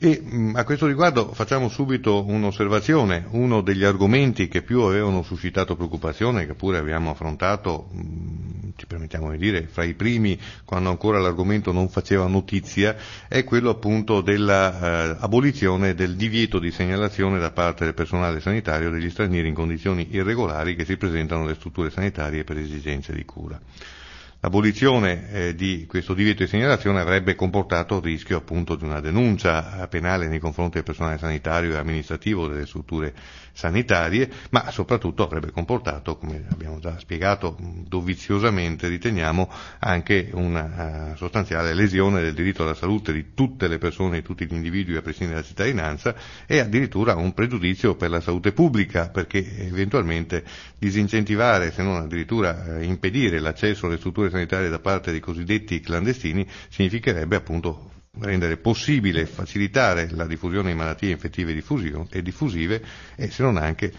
A questo riguardo facciamo subito un'osservazione. Uno degli argomenti che più avevano suscitato preoccupazione, che pure abbiamo affrontato, ci permettiamo di dire, fra i primi, quando ancora l'argomento non faceva notizia, è quello appunto della abolizione del divieto di segnalazione da parte del personale sanitario degli stranieri in condizioni irregolari che si presentano alle strutture sanitarie per esigenze di cura. L'abolizione di questo divieto di segnalazione avrebbe comportato il rischio appunto di una denuncia penale nei confronti del personale sanitario e amministrativo delle strutture sanitarie, ma soprattutto avrebbe comportato, come abbiamo già spiegato doviziosamente, riteniamo, anche una sostanziale lesione del diritto alla salute di tutte le persone, di tutti gli individui a prescindere dalla cittadinanza, e addirittura un pregiudizio per la salute pubblica, perché eventualmente disincentivare, se non addirittura impedire l'accesso alle strutture sanitarie da parte dei cosiddetti clandestini significherebbe appunto rendere possibile, facilitare la diffusione di malattie infettive e diffusive, e se non anche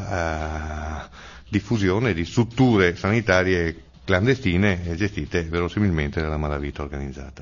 la diffusione di strutture sanitarie clandestine gestite verosimilmente dalla malavita organizzata.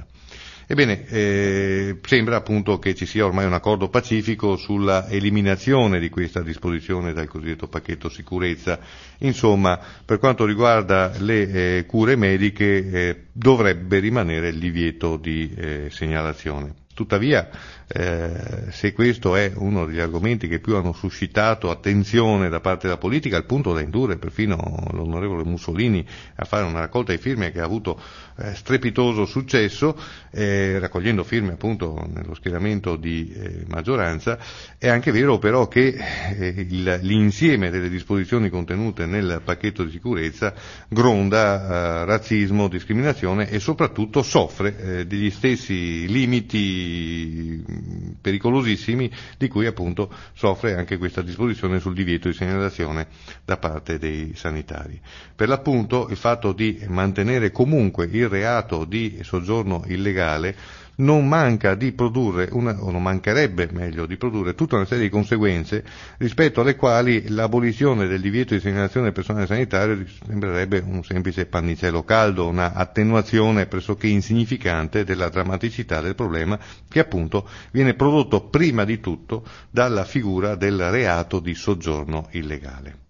Ebbene, sembra appunto che ci sia ormai un accordo pacifico sulla eliminazione di questa disposizione dal cosiddetto pacchetto sicurezza. Insomma, per quanto riguarda le cure mediche dovrebbe rimanere il divieto di segnalazione. Tuttavia, se questo è uno degli argomenti che più hanno suscitato attenzione da parte della politica, al punto da indurre perfino l'onorevole Mussolini a fare una raccolta di firme che ha avuto strepitoso successo, raccogliendo firme appunto nello schieramento di maggioranza, è anche vero però che l'insieme delle disposizioni contenute nel pacchetto di sicurezza gronda razzismo, discriminazione e soprattutto soffre degli stessi limiti pericolosissimi di cui appunto soffre anche questa disposizione sul divieto di segnalazione da parte dei sanitari. Per l'appunto il fatto di mantenere comunque il reato di soggiorno illegale non manca di produrre non mancherebbe meglio di produrre tutta una serie di conseguenze rispetto alle quali l'abolizione del divieto di segnalazione del personale sanitario sembrerebbe un semplice pannicello caldo, una attenuazione pressoché insignificante della drammaticità del problema, che appunto viene prodotto prima di tutto dalla figura del reato di soggiorno illegale.